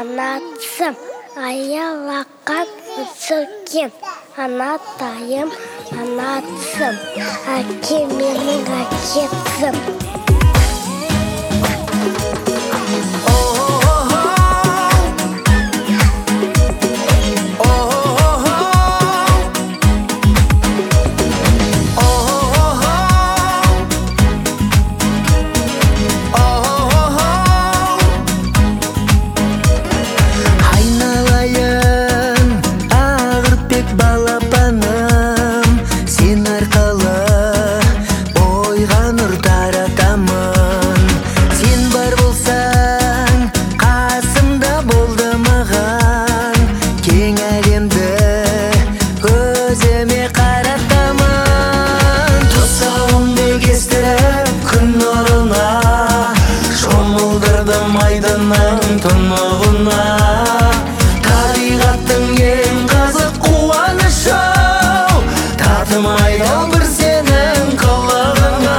Анатсым, аялақан үсікен. Анатайым, анатсым, әке менің әкетсім. Айдынның тұнығына табиғаттың ең қызық қуанышы татымайды бір сенің қылығыңа.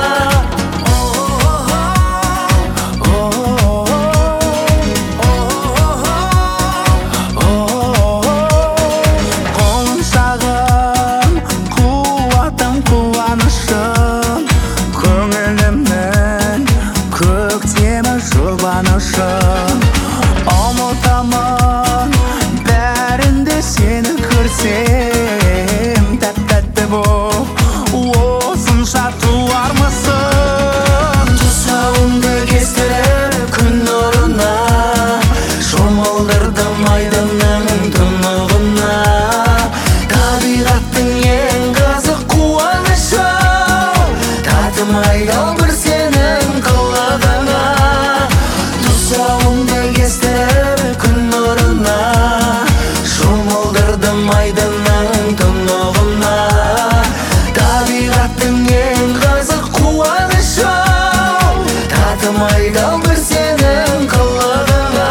Құлыншағым қуатым қуанышым көңілімнің көктемі жұбанышым. Ұмытамын бәрінде сені көрсем, тәтті боп осынша туармысың. Тұсауымды кестіріп күн нұрына шомылдырдым айдынның тұнығына. Табиғаттың ең қызық қуанышы татымайды бір сенің қылығыңа. Тұсауымды кестіріп күн нұрына шомылдырдым айдынның тұнығына. Табиғаттың ең қызық қуанышы татымайды бір сенің қылығыңа.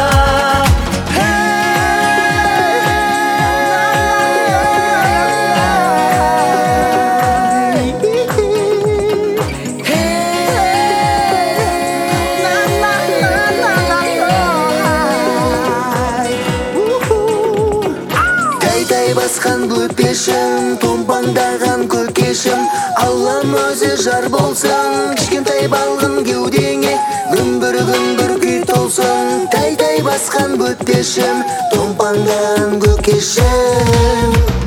Тәй басқан көпешім, томпаңдаған көкешім, Аллам өзі жар болсын, кішкентай балғын кеудеңе гүмбір күй толсын. Тәй басқан көпешім, томпаңдаған көкешім.